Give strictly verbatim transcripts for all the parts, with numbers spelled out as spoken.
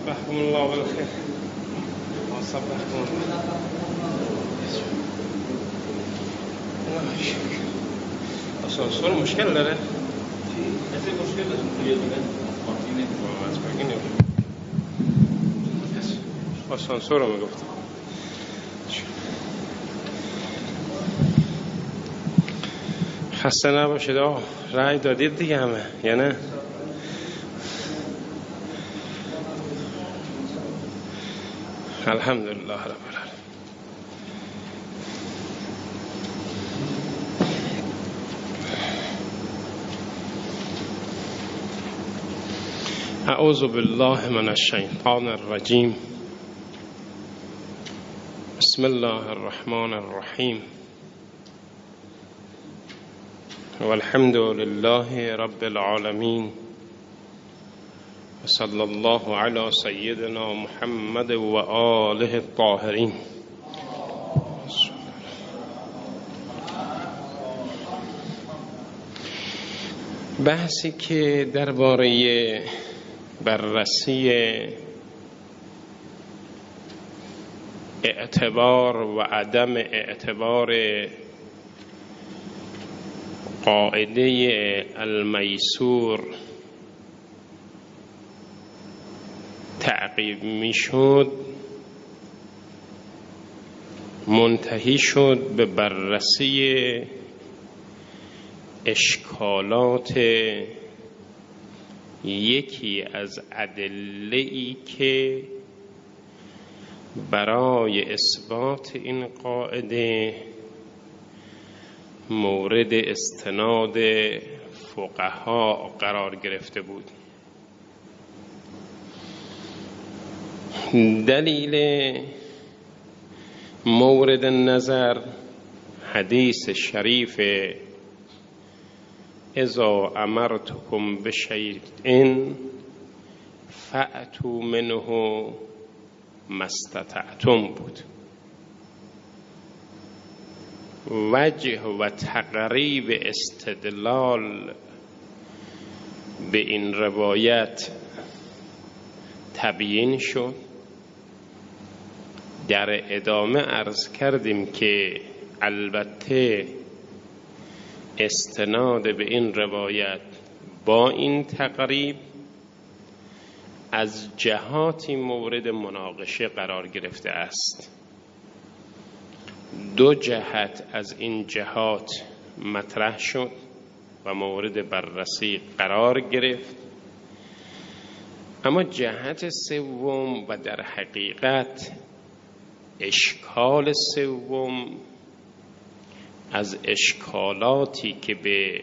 صبحكم الله بالخير وصبحكم الله شكرا. آسانسور مشکل داره؟ چی؟ مشکل داره؟ آسانسور رو میگفتم. خسته نباشید آقا، رأی دادید دیگه همه یا نه؟ الحمدلله رب العالمین. اعوذ بالله من الشیطان الرجیم. بسم الله الرحمن الرحیم. والحمد لله رب العالمین و صلی الله علی سیدنا محمد و آله الطاهرین. بحثی که درباره بررسی اعتبار و عدم اعتبار قاعده المیسور تعقیب می شد، منتهی شد به بررسی اشکالات یکی از ادله‌ای که برای اثبات این قاعده مورد استناد فقها قرار گرفته بود. دلیل مورد نظر حدیث شریف اذا امرتکم بشیء فأتوا منه ما استطعتم بود. وجه و تقریب استدلال به این روایت تبیین شد. در ادامه عرض کردیم که البته استناد به این روایت با این تقریب از جهاتی مورد مناقشه قرار گرفته است. دو جهت از این جهات مطرح شد و مورد بررسی قرار گرفت، اما جهت سوم و در حقیقت اشکال سوم از اشکالاتی که به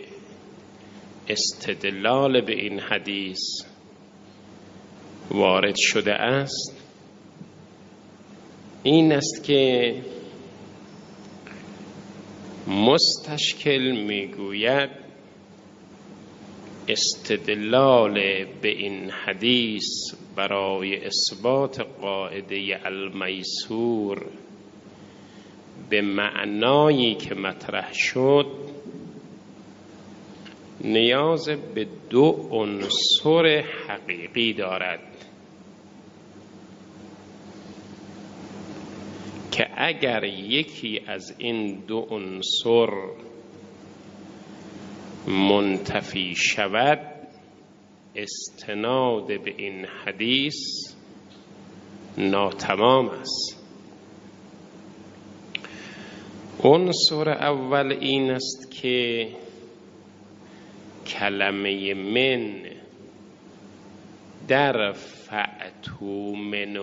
استدلال به این حدیث وارد شده است این است که مستشکل میگوید استدلال به این حدیث برای اثبات قاعده المیسور به معنایی که مطرح شد نیاز به دو عنصر حقیقی دارد که اگر یکی از این دو عنصر منتفی شود استناد به این حدیث ناتمام است. عنصر اول این است که کلمه من در فأتوا منه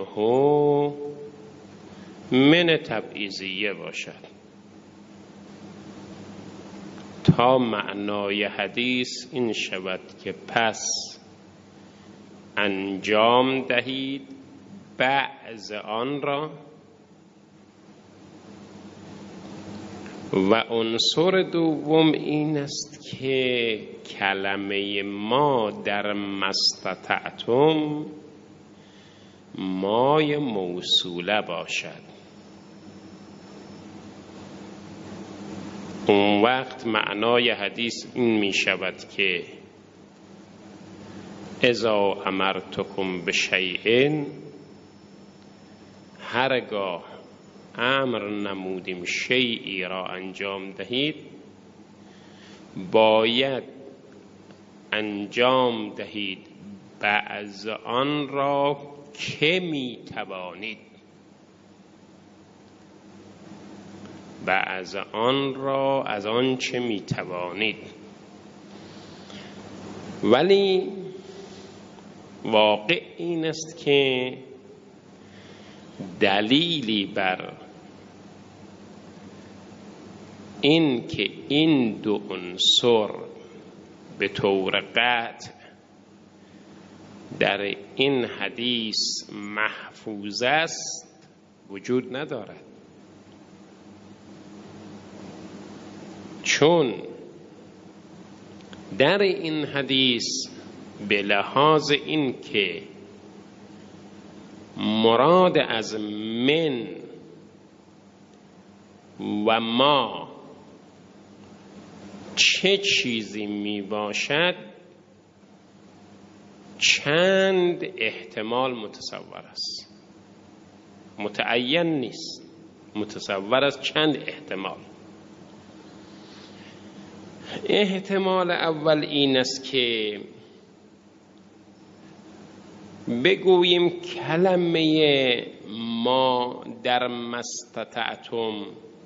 من تبعیضیه باشد تا معنای حدیث این شود که پس انجام دهید بعض آن را، و عنصر دوم این است که کلمه ما در ما استطعتم مای موصوله باشد. اون وقت معنای حدیث این می شود که اذا امرتکم بشیء، هرگاه امر نمودیم شیئی را انجام دهید، باید انجام دهید بعض آن را که می توانید، بعض آن را از آن چه می توانید. ولی واقع این است که دلیلی بر این که این دو عنصر به طور قطع در این حدیث محفوظ است وجود ندارد، چون در این حدیث به لحاظ این که مراد از من و ما چه چیزی می باشد، چند احتمال متصور است، متعین نیست، متصور است چند احتمال. احتمال اول این است که بگوییم کلمه ما در مستطعتم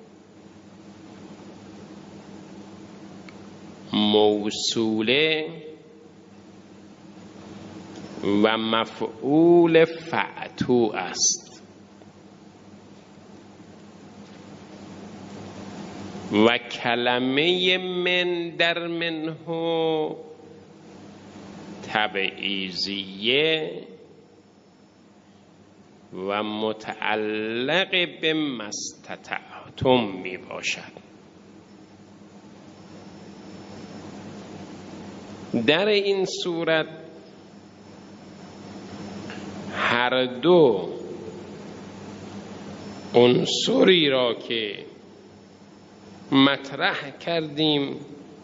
موصوله و مفعول فعتو است و کلمه من در منه تبعیضیه و متعلق به مستطعتم می باشد. در این صورت هر دو عنصری را که مطرح کردیم،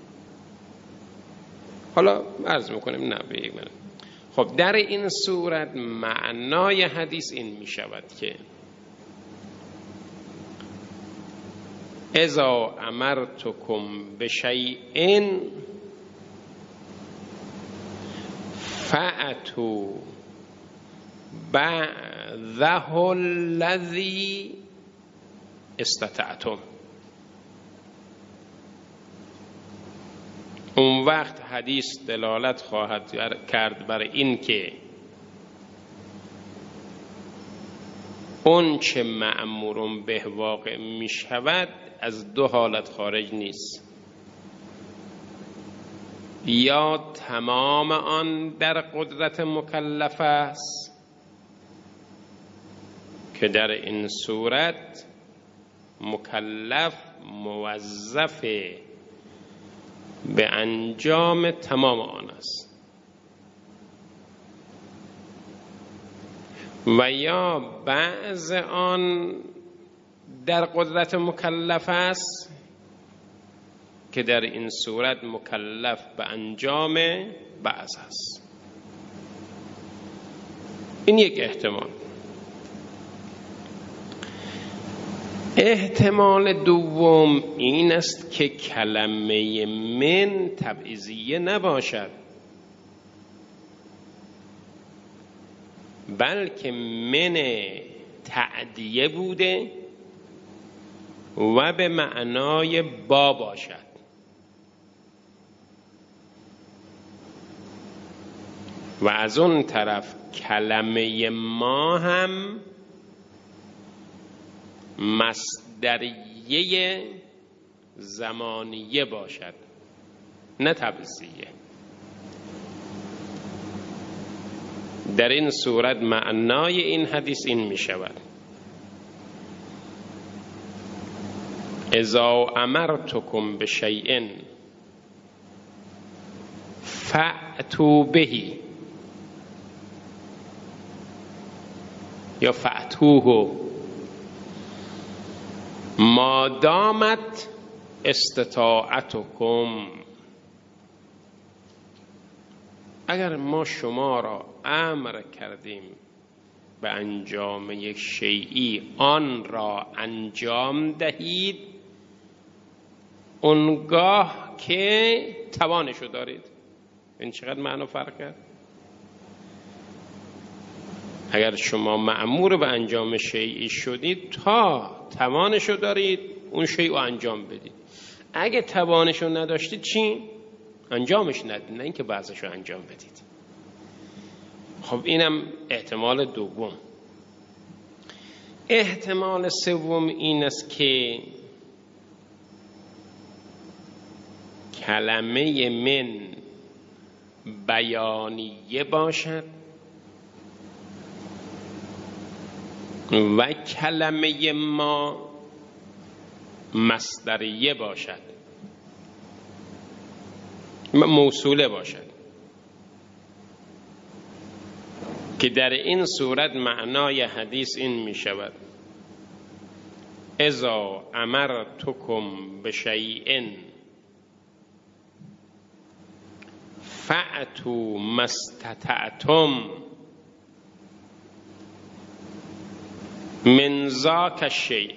حالا عرض میکنیم نه به یک من. خب در این صورت معنای حدیث این می شود که اذا امرتکم بشیء فأتوا بعضه الذی استطعتم. اون وقت حدیث دلالت خواهد کرد بر این که اون چه مأمور به واقع می شود از دو حالت خارج نیست، یا تمام آن در قدرت مکلف است که در این صورت مکلف موظف به انجام تمام آن است، و یا بعض آن در قدرت مکلف است که در این صورت مکلف به انجام بعض است. این یک احتمال. احتمال دوم این است که کلمه من تبعیضیه نباشد، بلکه من تعدیه بوده و به معنای با باشد. و از اون طرف کلمه ما هم مصدریه زمانیه باشد، نه تبعیضیه. در این صورت معنای این حدیث این می شود اذا امرتکم بشیء فأتوا بهی یا فأتوه ما دامت استطاعتکم. اگر ما شما را امر کردیم به انجام یک شیئی آن را انجام دهید اونگاه که توانشو دارید. این چقدر معنا فرق کرد؟ اگر شما مأمور به انجام شیئی شدید تا توانشو دارید اون شیء رو انجام بدید. اگه توانشو نداشتید چی؟ انجامش ندید، نه اینکه بعضشو انجام بدید. خب اینم احتمال دوم. احتمال سوم این است که کلمه من بیانیه باشد و کلمه ما مصدریه باشد، موصوله باشد، که در این صورت معنای حدیث این می شود: اذا امرتکم بشیء فأتوا ما استطعتم من ذاک الشیء.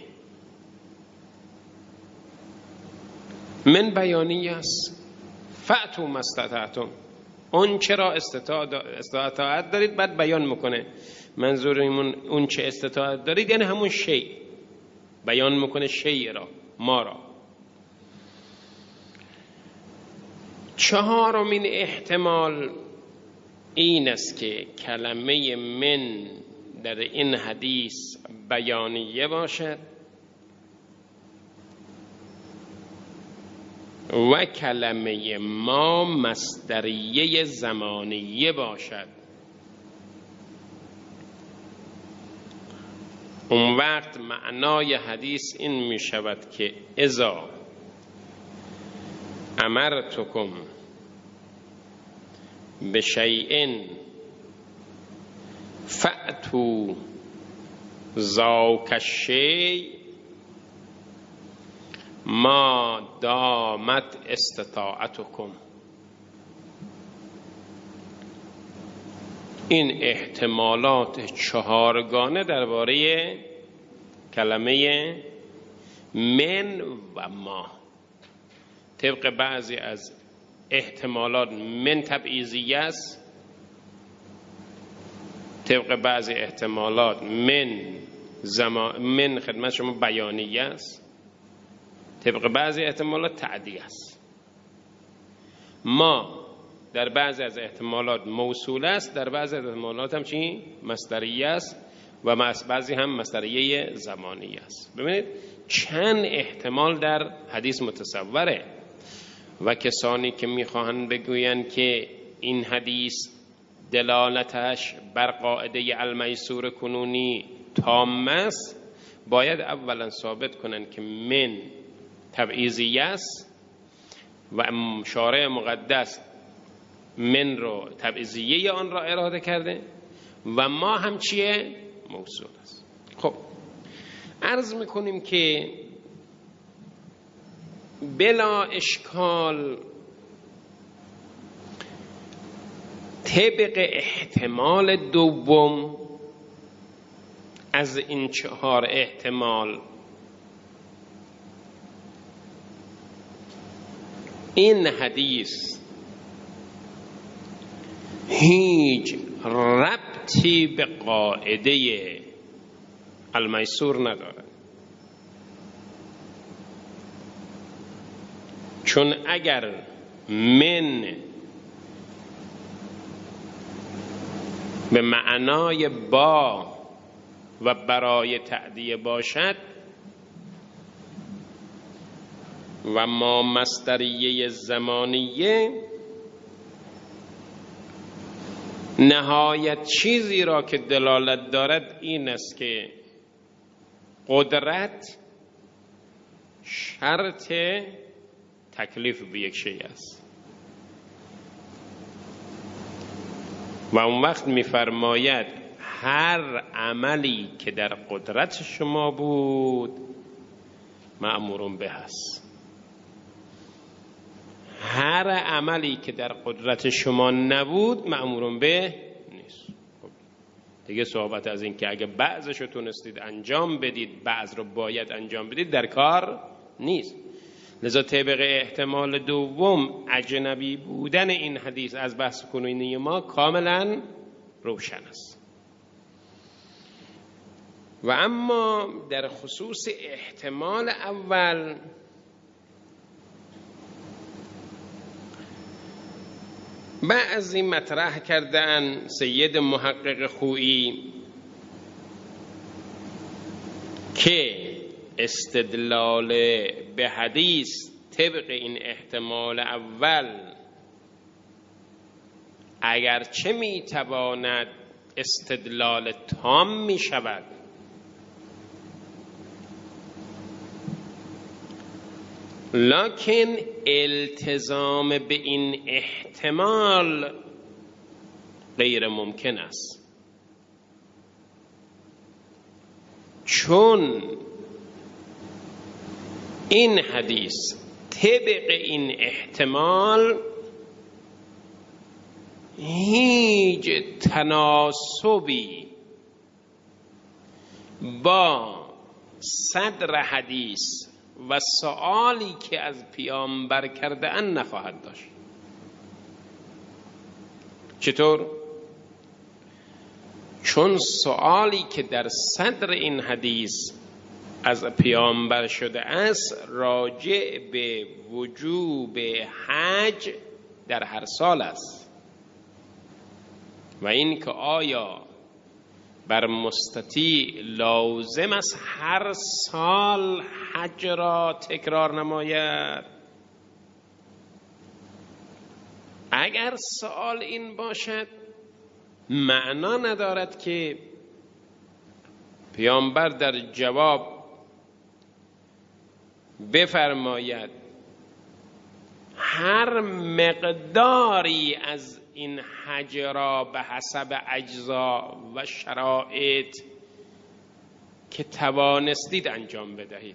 من بیانیه است، فأتوا ما استطعتم، اون چرا استطاعت دارید بعد بیان میکنه. منظورمون اون چه استطاعت دارید یعنی همون شیء، بیان میکنه شیء را، ما را. چهارمین احتمال این است که کلمه من در این حدیث بیانیه باشد و کلمه ما مصدریه زمانیه باشد. اون وقت معنای حدیث این می شود که اذا امرتکم بشیء فأتوا ذاک الشیء ما دامت استطاعتکم. این احتمالات چهارگانه درباره کلمه من و ما. طبق بعضی از احتمالات من تبعیضیه است، طبق بعضی احتمالات من زمان من خدمت شما بیانیه است، طبق بعضی احتمالات تعدیه است. ما در بعضی از احتمالات موصول است، در بعضی از احتمالات هم چی؟ مصدریه است و بعضی هم مصدریه زمانیه است. ببینید چند احتمال در حدیث متصوره و کسانی که میخواهند بگویند که این حدیث دلالتش بر قاعده المیسور کنونی تام است، باید اولا ثابت کنند که من تبعیضیه است و شارع مقدس من رو تبعیضیه آن را اراده کرده و ما هم چیه؟ موصول است. خب عرض میکنیم که بلا اشکال طبق احتمال دوم از این چهار احتمال این حدیث هیچ ربطی به قاعده المیسور نداره، چون اگر من به معنای با و برای تعدیه باشد و ما مصدریه زمانیه، نهایت چیزی را که دلالت دارد این است که قدرت شرط تکلیف به یک شیء است و اون وقت می‌فرماید هر عملی که در قدرت شما بود مأمور به است، هر هر عملی که در قدرت شما نبود مأمورون به نیست. خب دیگه صحبت از این که اگه بعضشو تونستید انجام بدید بعض رو باید انجام بدید در کار نیست. لذا طبق احتمال دوم اجنبی بودن این حدیث از بحث کنونی ما کاملا روشن است. و اما در خصوص احتمال اول بعضی مطرح کردن سید محقق خویی که استدلال به حدیث طبق این احتمال اول اگرچه میتواند استدلال تام می شود، لکن التزام به این احتمال غیر ممکن است، چون این حدیث طبق این احتمال هیچ تناسبی با صدر حدیث و سؤالی که از پیامبر کرده ان نخواهد داشت. چطور؟ چون سؤالی که در صدر این حدیث از پیامبر شده است راجع به وجوب حج در هر سال است و این که آیا بر مستطیع لازم است هر سال حج را تکرار نماید. اگر سوال این باشد معنا ندارد که پیامبر در جواب بفرماید هر مقداری از این حج را به حسب اجزا و شرایط که توانستید انجام بدهید.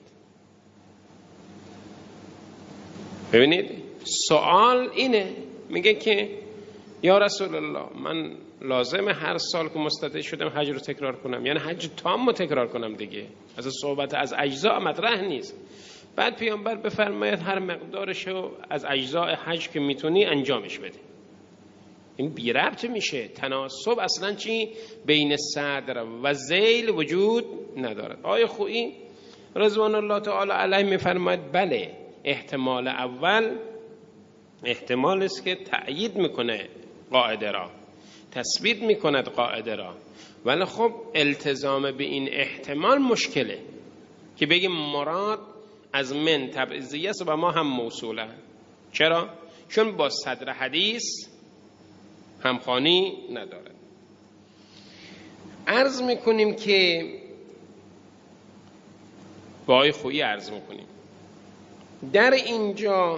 ببینید سوال اینه، میگه که یا رسول الله من لازم هر سال که مستطیع شدم حج رو تکرار کنم، یعنی حج تام رو تکرار کنم دیگه، از صحبت از اجزا مطرح نیست. بعد پیامبر بفرماید هر مقدارشو از اجزاء حج که میتونی انجامش بده. این بی ربط میشه، تناسب اصلا چی بین صدر و ذیل وجود ندارد. آیه خویی رضوان الله تعالی علیه میفرماید بله احتمال اول احتمال است که تأیید میکنه قاعده را، تثبیت میکند قاعده را، ولی خب التزام به این احتمال مشکله که بگیم مراد از من تبعیضیه است و ما هم موصوله. چرا؟ چون با صدر حدیث همخوانی نداره. عرض میکنیم که با آیه خویی عرض میکنیم در اینجا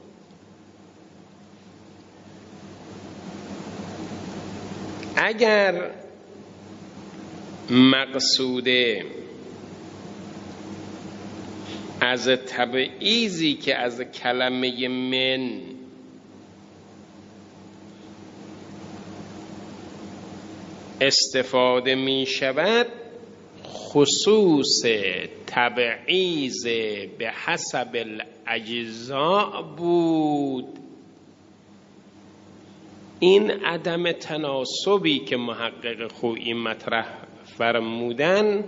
اگر مقصود از تبعیضی که از کلمه من استفاده می شود خصوص تبعیض به حسب الاجزاء بود، این عدم تناسبی که محقق خویی مطرح فرمودن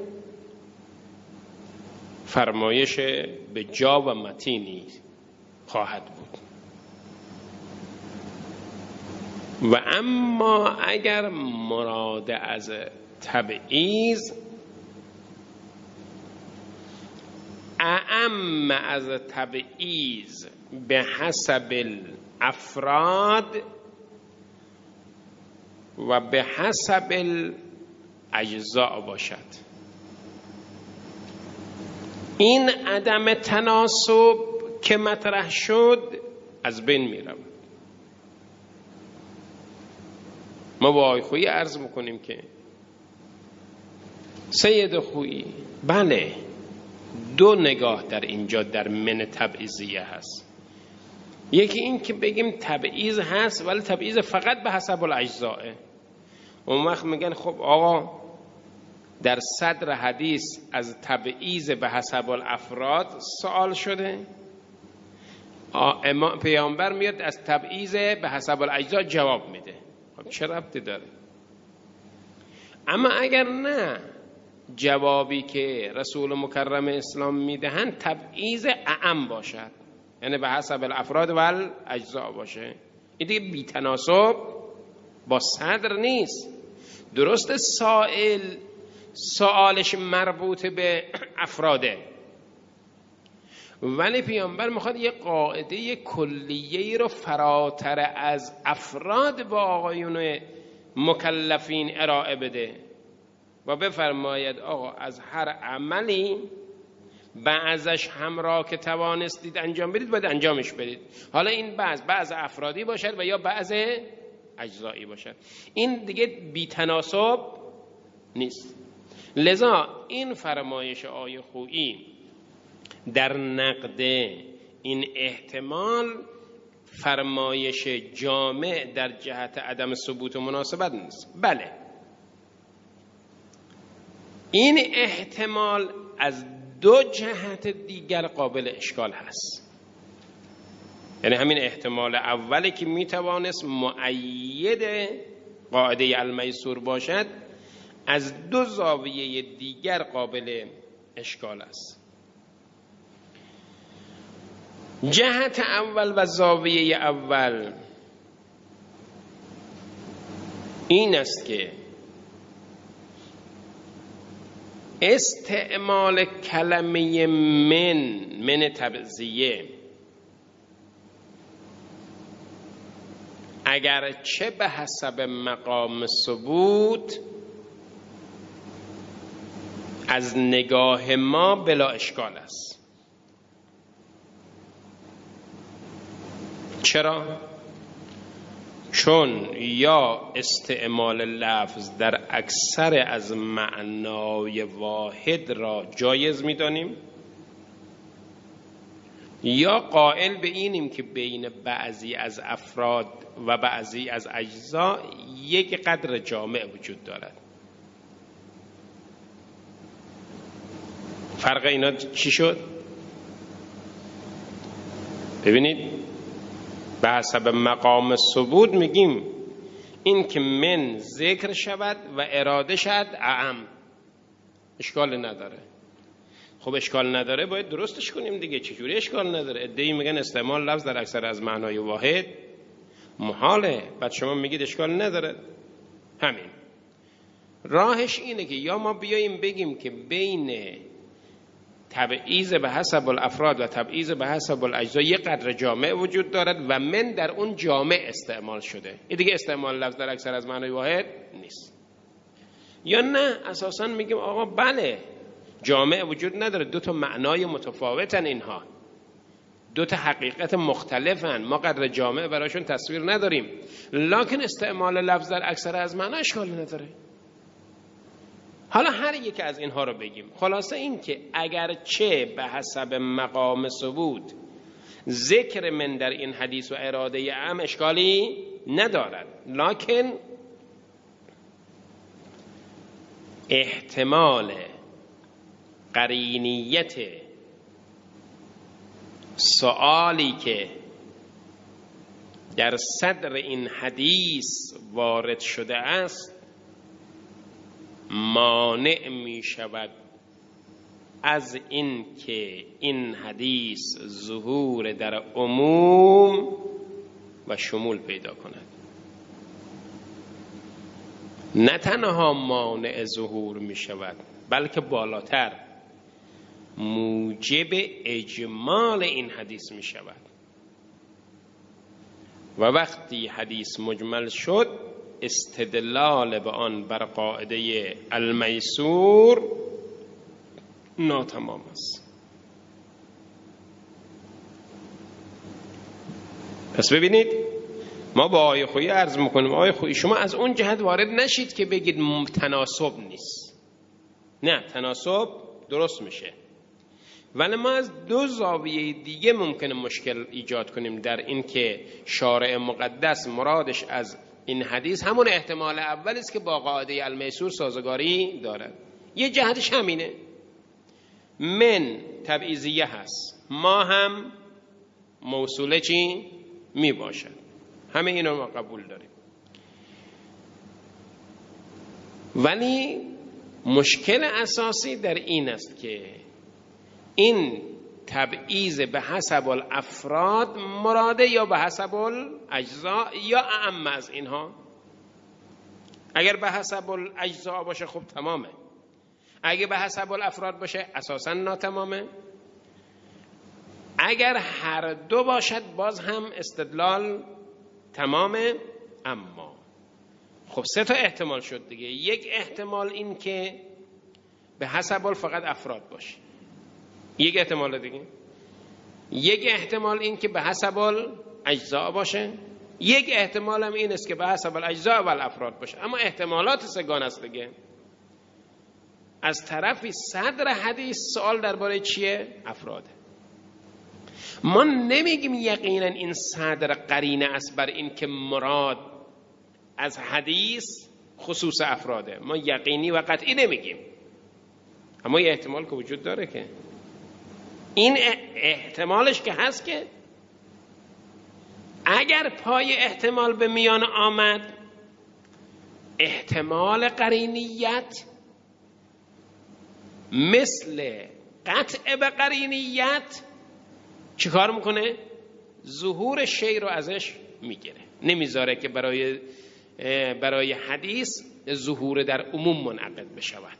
فرمایش به جا و متینی خواهد بود. و اما اگر مراد از تبعیض اعم از تبعیض به حسب الافراد و به حسب الاجزاء باشد، این عدم تناسب که مطرح شد از بین می رود. ما با آیه خویی عرض میکنیم که سید خویی بله دو نگاه در اینجا در من تبعیضیه هست. یکی این که بگیم تبعیض هست ولی تبعیض فقط به حسب الاجزاء. اون وقت میگن خب آقا در صدر حدیث از تبعیض به حسب الافراد سوال شده، پیامبر میاد از تبعیض به حسب الاجزاء جواب میده. خب چه ربطی داره؟ اما اگر نه، جوابی که رسول مکرم اسلام میدهند تبعیض اعم باشد، یعنی به حسب الافراد و الاجزاء باشه، این دیگه بی‌تناسب با صدر نیست. درست سائل سوالش مربوط به افراده، ولی پیامبر میخواد یه قاعده کلیه‌ای رو فراتر از افراد با آقایون مکلفین ارائه بده و بفرماید آقا از هر عملی بعضش همراه که توانستید انجام بدید باید انجامش بدید. حالا این بعض بعض افرادی باشد و یا بعض اجزایی باشد، این دیگه بی‌تناسب نیست. لذا این فرمایش آیه خویی در نقد این احتمال فرمایش جامع در جهت عدم ثبوت و مناسبت نیست. بله، این احتمال از دو جهت دیگر قابل اشکال هست. یعنی همین احتمال اولی که میتوانست مؤید قاعده المیسور باشد، از دو زاویه دیگر قابل اشکال است. جهت اول و زاویه اول این است که استعمال کلمه من من تبعیضیه اگر چه به حسب مقام ثبوت از نگاه ما بلا اشکال است. چرا؟ چون یا استعمال لفظ در اکثر از معنای واحد را جایز می‌دانیم، یا قائل به اینیم که بین بعضی از افراد و بعضی از اجزا یک قدر جامع وجود دارد. فرق اینا چی شد؟ ببینید، به حسب مقام ثبوت میگیم این که من ذکر شود و اراده شد اعم، اشکال نداره. خب اشکال نداره باید درستش کنیم دیگه. چجوری اشکال نداره؟ ادعی میگن استعمال لفظ در اکثر از معنای واحد محاله، بعد شما میگید اشکال نداره. همین راهش اینه که یا ما بیاییم بگیم که بین تبعیض به حسب الافراد و تبعیض به حسب الاجزا یک قدر جامع وجود دارد و من در اون جامع استعمال شده، این دیگه استعمال لفظ در اکثر از معنای واحد نیست. یا نه، اساسا میگیم آقا بله جامع وجود نداره، دو تا معنای متفاوتن، اینها دو تا حقیقت مختلفن، ما قدر جامع براشون تصویر نداریم، لکن استعمال لفظ در اکثر از معنای اشکال نداره. حالا هر یک از اینها رو بگیم. خلاصه این که اگرچه به حسب مقام ثبوت ذکر من در این حدیث و اراده عام اشکالی ندارد، لکن احتمال قرینیت سؤالی که در صدر این حدیث وارد شده است مانع می شود از این که این حدیث ظهور در عموم و شمول پیدا کند. نه تنها مانع ظهور می شود بلکه بالاتر موجب اجمال این حدیث می شود. و وقتی حدیث مجمل شد استدلال به آن بر قاعده المیسور ناتمام است. پس ببینید، ما با آیه خویی عرض میکنیم آیه خویی شما از اون جهت وارد نشید که بگید تناسب نیست. نه، تناسب درست میشه، ولی ما از دو زاویه دیگه ممکنه مشکل ایجاد کنیم در این که شارع مقدس مرادش از این حدیث همون احتمال اول است که با قاعده المیسور سازگاری دارد. یه جهتش همینه، من تبعیضیه هست، ما هم موصوله چی می باشد، همه اینا ما قبول داریم. ولی مشکل اساسی در این است که این تبعیض به حسب الافراد مراده یا به حسب الاجزا یا اعم از اینها. اگر به حسب الاجزا باشه خب تمامه، اگر به حسب الافراد باشه اساسا ناتمامه، اگر هر دو باشد باز هم استدلال تمامه. اما خب سه تا احتمال شد دیگه. یک احتمال این که به حسب فقط افراد باشه، یک احتمال دیگه، یک احتمال این که به حسب الاجزا باشه، یک احتمال هم این است که به حسب الاجزا و الافراد باشه. اما احتمالات سگان است دیگه. از طرفی صدر حدیث سوال درباره چیه؟ افراده. ما نمیگیم یقینا این صدر قرینه است بر این که مراد از حدیث خصوص افراده، ما یقینی و قطعی نمیگیم، اما یه احتمال که وجود داره که این احتمالش که هست که اگر پای احتمال به میان آمد احتمال قرینیت مثل قطع به قرینیت چیکار میکنه؟ ظهور شی رو ازش میگیره، نمیذاره که برای برای حدیث ظهور در عموم منعقد بشود،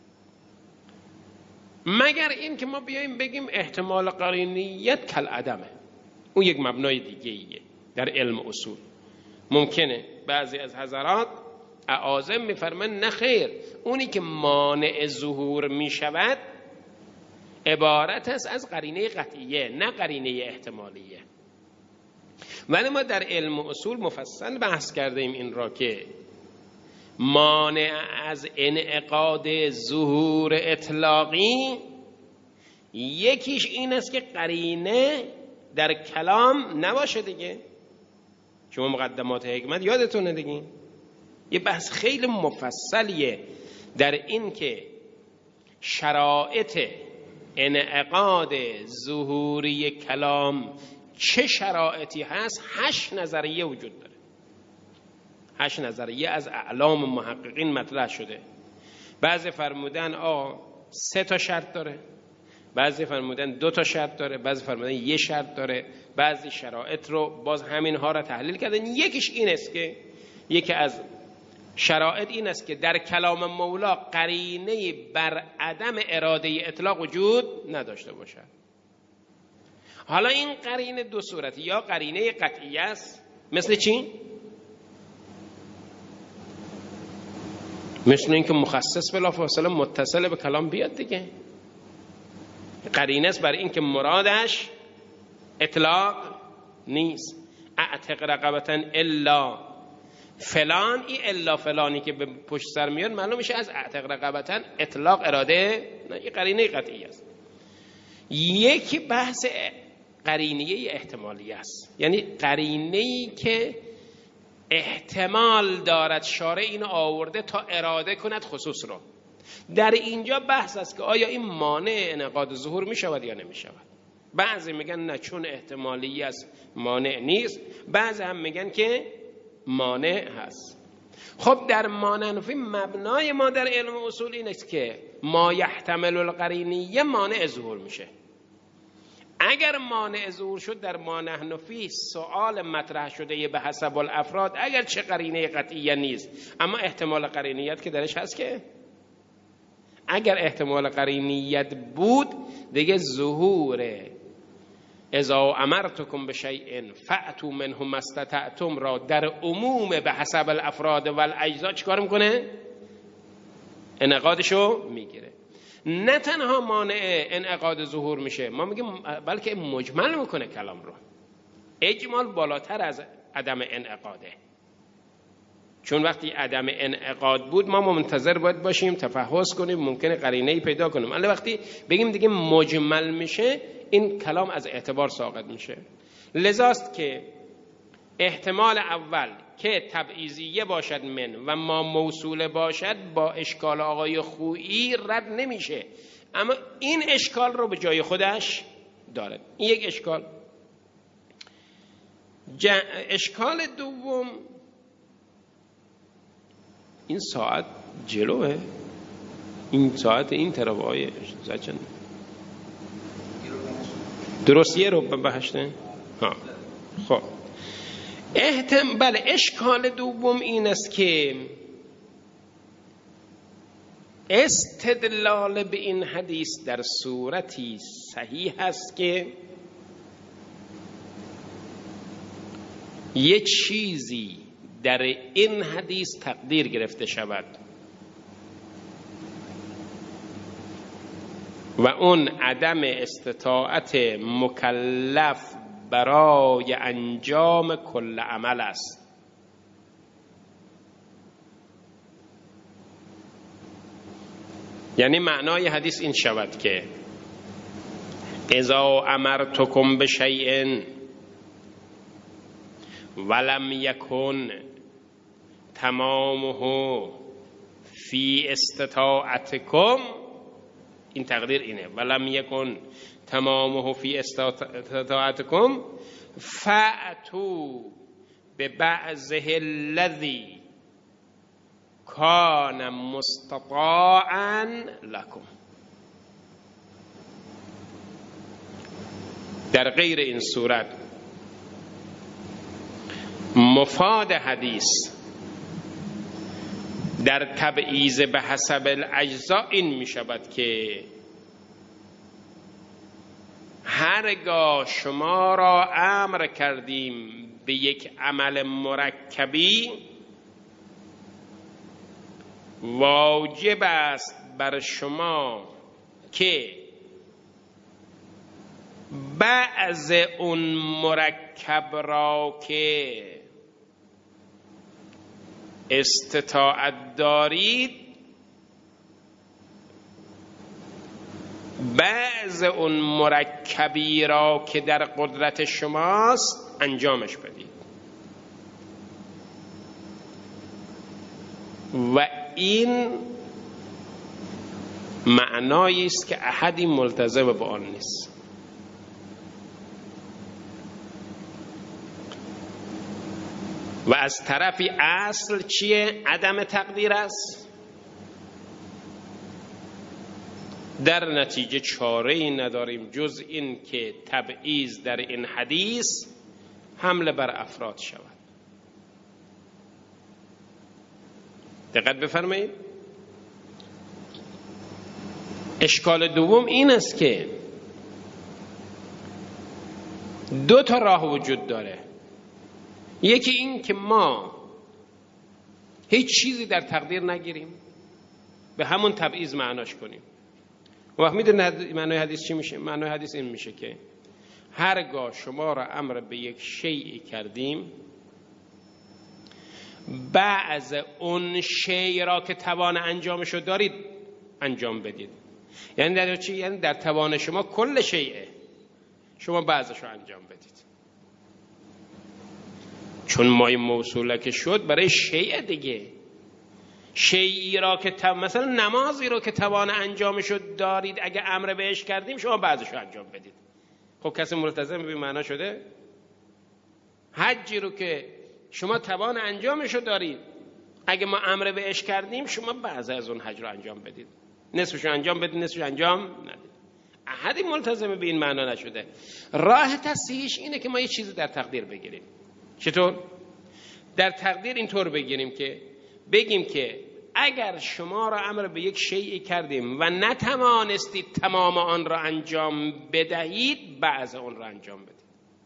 مگر این که ما بیاییم بگیم احتمال قرینیت کل عدمه. اون یک مبنای دیگه ایه در علم اصول. ممکنه بعضی از حضرات اعاظم میفرمن نه خیر، اونی که مانع ظهور میشود عبارت است از قرینه قطعیه نه قرینه احتمالیه. ولی ما در علم اصول مفصل بحث کردیم این را که مانع از انعقاد ظهور اطلاقی یکیش این است که قرینه در کلام نباشه دیگه. شما مقدمات حکمت یادتونه دیگه، یه بحث خیلی مفصلیه در این که شرایط انعقاد ظهوری کلام چه شرایطی هست. هشت نظریه وجود داره، هشت نظریه از اعلام محققین مطرح شده. بعضی فرمودن آ سه تا شرط داره، بعضی فرمودن دو تا شرط داره، بعضی فرمودن یه شرط داره، بعضی شرایط رو باز همین ها را تحلیل کردن. یکیش این است که یکی از شرایط این است که در کلام مولا قرینه بر عدم اراده اطلاق وجود نداشته باشد. حالا این قرینه دو صورت، یا قرینه قطعی است، مثل چی؟ مثل این که مخصص بلافاصله متصل به کلام بیاد دیگه، قرینه است بر این که مرادش اطلاق نیست. اعتق رقبتا الا فلان، این الا فلانی که به پشت سر میاد معلوم میشه از اعتق رقبتا اطلاق اراده نه، این قرینه قطعی است. یکی بحث قرینه احتمالی است، یعنی قرینه‌ای که احتمال دارد شارع اینو آورده تا اراده کند خصوص رو. در اینجا بحث است که آیا این مانع انعقاد ظهور می شود یا نمی شود. بعضی میگن نه چون احتمالی است مانع نیست، بعضی هم میگن که مانع هست. خب در مانع مبنای ما در علم اصول این است که ما یحتمل القرینیه مانع ظهور میشه. اگر مانع ظهور شد در ما نحن فی سؤال مطرح شده به حسب الافراد، اگر چه قرینه قطعیه نیست اما احتمال قرینیت که درش هست، که اگر احتمال قرینیت بود دیگه ظهور اذا امرتکم بشیء فأتوا منه ما استطعتم را در عموم به حسب الافراد و الاجزا چیکار میکنه؟ انعقادشو میگیره. نه تنها مانع انعقاد ظهور میشه، ما میگیم بلکه مجمل میکنه کلام رو. اجمال بالاتر از عدم انعقاده. چون وقتی عدم انعقاد بود ما منتظر باید باشیم تفحص کنیم، ممکنه قرینه‌ای پیدا کنیم. ولی وقتی بگیم دیگه مجمل میشه، این کلام از اعتبار ساقط میشه. لذاست که احتمال اول که تبعیضیه باشد من و ما موصوله باشد با اشکال آقای خویی رد نمیشه، اما این اشکال رو به جای خودش دارد. این یک اشکال. ج... اشکال دوم، این ساعت جلوه، این ساعت این طرف آیه زچن درست یه رو بهشته ها. خب احتم بله اشکال دوم این است که استدلال به این حدیث در صورتی صحیح است که یه چیزی در این حدیث تقدیر گرفته شود و اون عدم استطاعت مکلف برای انجام کل عمل است. یعنی معنای حدیث این شود که اذا امرتکم بشیء ولم یکن تمامه فی استطاعتکم، این تقدیر اینه، ولم یکن تمامه فی استطاعتکم فأتوا ببعضه الذی کان مستطاعا لکم. در غیر این صورت مفاد حدیث در تبعیض به حسب الاجزا این می شود که هرگاه شما را امر کردیم به یک عمل مرکبی، واجب است بر شما که بعض اون مرکب را که استطاعت دارید، بعض اون مرکبی را که در قدرت شماست انجامش بدید. و این معنایی است که احدی ملتزم به آن نیست. و از طرفی اصل چیه؟ عدم تقدیر است. در نتیجه چاره‌ای نداریم جز این که تبعیض در این حدیث حمله بر افراد شود. دقت بفرمایید. اشکال دوم این است که دو تا راه وجود داره. یکی این که ما هیچ چیزی در تقدیر نگیریم، به همون تبعیض معناش کنیم. وقت میدونید معنای حدیث چی میشه؟ معنای حدیث این میشه که هرگاه شما را امر به یک شیئی کردیم، بعض اون شیء را که توان انجامشو دارید انجام بدید. یعنی در چی؟ یعنی در توان شما کل شیء، شما بعضشو انجام بدید. چون مای موصوله که شد برای شیء دیگه، شیئی را که تو... مثلا نمازی رو که توان انجامشو دارید اگه امر بهش کردیم شما بعضشو انجام بدید. خب کسی ملتزم به معنا شده؟ حجی رو که شما توان انجامشو دارید اگه ما امر بهش کردیم شما بعض از اون حج رو انجام بدید، نصفشو انجام بدید نصفشو انجام ندید. احدی ملتزم به این معنا نشده. راه تصحیحش اینه که ما یه چیزی در تقدیر بگیریم. چطور؟ در تقدیر اینطور بگیریم که بگیم که اگر شما را امر به یک شیئی کردیم و نتوانستید تمام آن را انجام بدهید، بعض آن را انجام بدید.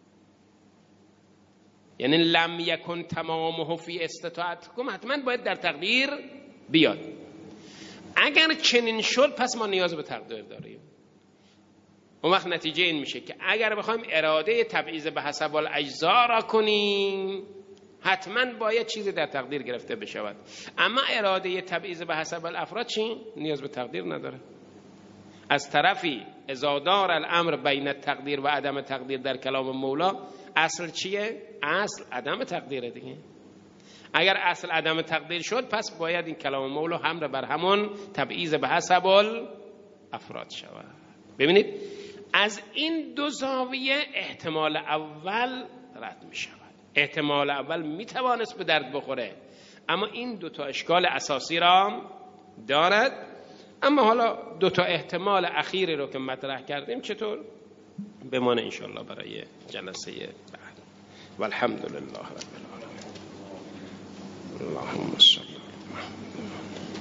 یعنی لم یکن تمامه فی استطاعتکم، حتما باید در تقدیر بیاد. اگر چنین شد پس ما نیاز به تقدیر داریم. اون وقت نتیجه این میشه که اگر بخوایم اراده تبعیض به حسب الاجزا را کنیم، حتما باید چیزی در تقدیر گرفته بشود. اما اراده تبعیض به حسب الافراد چی؟ نیاز به تقدیر نداره. از طرفی اذا دار الامر بین التقدیر و عدم تقدیر در کلام مولا، اصل چیه؟ اصل عدم تقدیره دیگه. اگر اصل عدم تقدیر شد پس باید این کلام مولا هم بر همون تبعیض به حسب الافراد شود. ببینید از این دو زاویه احتمال اول رد می شود. احتمال اول می توانست به درد بخوره، اما این دو تا اشکال اساسی را دارد. اما حالا دو تا احتمال اخیری رو که مطرح کردیم چطور بمانه انشاءالله برای جلسه بعد. والحمد لله رب العالمین. اللهم صل